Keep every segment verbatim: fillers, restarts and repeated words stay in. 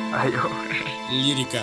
Ayo. Лирика.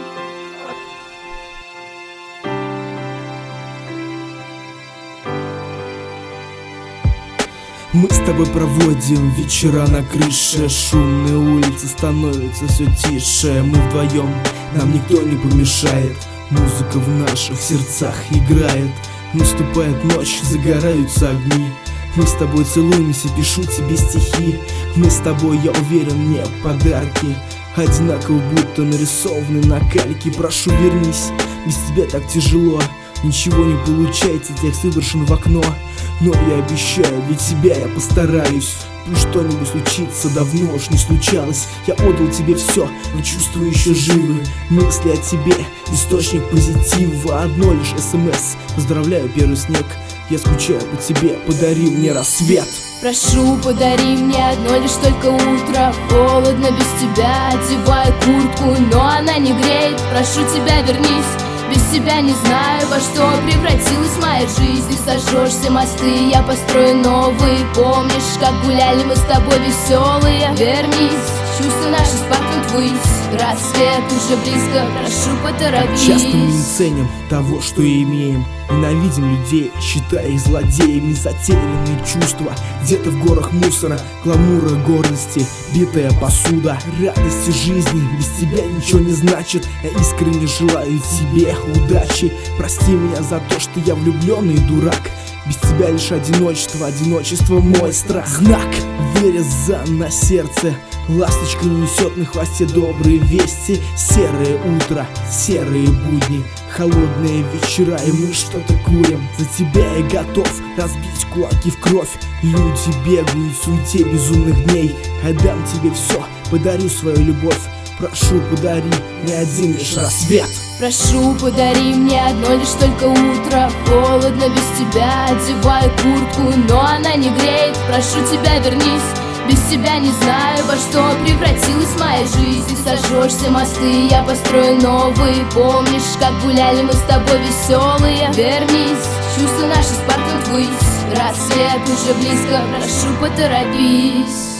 Мы с тобой проводим вечера на крыше, шумные улицы становятся все тише. Мы вдвоем, нам никто не помешает, музыка в наших сердцах играет. Наступает ночь, загораются огни, мы с тобой целуемся, пишу тебе стихи. Мы с тобой, я уверен, не подарки, одинаково будто нарисованы на кальке. Прошу, вернись, без тебя так тяжело, ничего не получается, текст выброшен в окно. Но я обещаю, для тебя я постараюсь. Пусть что-нибудь случится, давно уж не случалось. Я отдал тебе все, но чувства еще живы. Мысли о тебе, источник позитива. Одно лишь смс, поздравляю первый снег. Я скучаю по тебе, подари мне рассвет. Прошу, подари мне одно лишь только утро. Холодно без тебя, одеваю куртку, но она не греет. Прошу тебя, вернись. Без тебя не знаю, во что превратилась моя жизнь. Ты сожжешь все мосты, я построю новые. Помнишь, как гуляли мы с тобой веселые? Вернись, чувства наши спаркнут ввысь. Рассвет уже близко, прошу, поторопись. Часто мы не ценим того, что имеем, ненавидим людей, считая их злодеями. Затерянные чувства где-то в горах мусора, гламура гордости, битая посуда. Радости жизни без тебя ничего не значит. Я искренне желаю тебе удачи. Прости меня за то, что я влюбленный дурак. Без тебя лишь одиночество, одиночество мой страх. Знак вырезан на сердце, ласточка несет на хвосте добрые вести. Серое утро, серые будни, холодные вечера, и мы что-то курим. За тебя я готов разбить кулаки в кровь. Люди бегают в суете безумных дней. Отдам тебе все, подарю свою любовь. Прошу, подари мне один лишь рассвет. Прошу, подари мне одно лишь только утро. Холодно без тебя, одеваю куртку, но она не греет. Прошу тебя, вернись. Без тебя не знаю, во что превратилась моя жизнь. Ты сожжешь все мосты, я построю новые. Помнишь, как гуляли мы с тобой веселые? Вернись, чувства наши спаркнут ввысь. Рассвет уже близко, прошу, поторопись.